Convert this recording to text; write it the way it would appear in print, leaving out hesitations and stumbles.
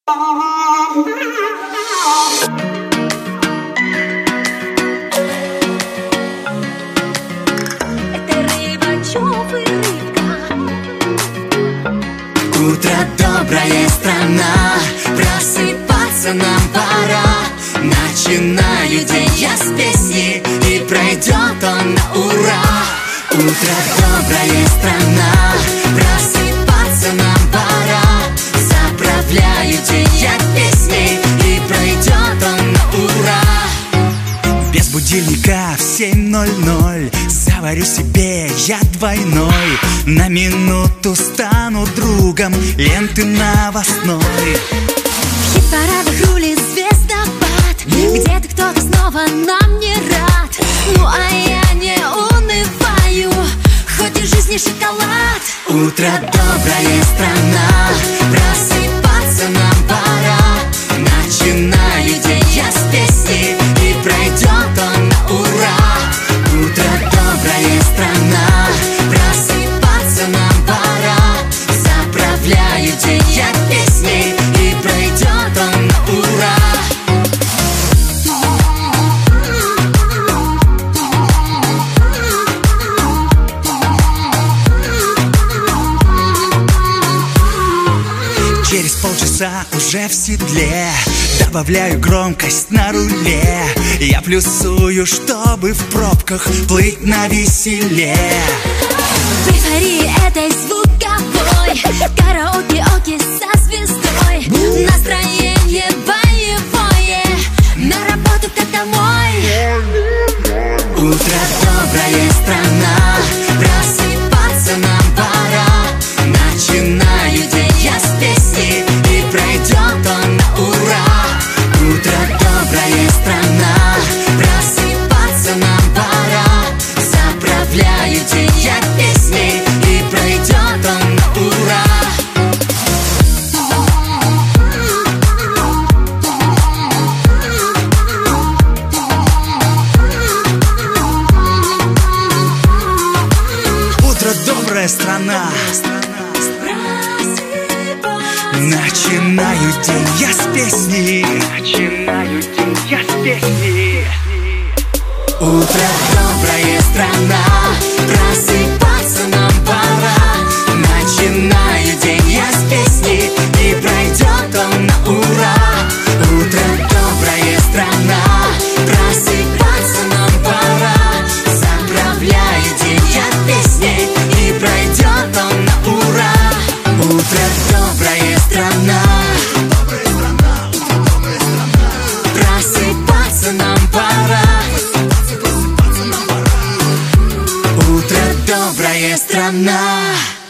Утро добрая страна, просыпаться нам пора. Начинаю день я с песни, и пройдет он на ура. Утро добрая страна, просыпаться нам пора. Заправляю день я песней, и пройдет он на ура. Без будильника в 7:00 заварю себе я двойной. На минуту стану другом ленты новостной. В хит-парадах рулит звездопад, где-то кто-то снова нам не рад. Ну а я не унываю, хоть и жизнь не шоколад. Утро добрая страна, просыпаться нам пора. Начинаю день я с песни, и пройдет он на ура. Утро добрая страна, просыпаться нам пора. Заправляю день я песней, и пройдет он на ура. Через полчаса уже в седле, добавляю громкость на руле. Я плюсую, чтобы в пробках плыть навеселе. В эйфории этой звуковой, караоке-оке со звездой. Настроение боевое, на работу как домой. Утро добрая страна, просыпаться нам пора. Начинаю день я с песни, и пройдет он на ура. Утро добрая страна, просыпаться нам пора. Заправляю день я песней, и пройдет он на ура. Утро добрая страна, начинаю день я с песни. Начинаю день я с песни. Утро добрая страна, просыпаться нам пора. Начинаю день я с песни, и пройдет он на ура. Утро добрая страна, просыпаться нам пора. Заправляю день я песней, и пройдет он на ура. Утро добрая страна, просыпаться нам пора. Утро добрая страна.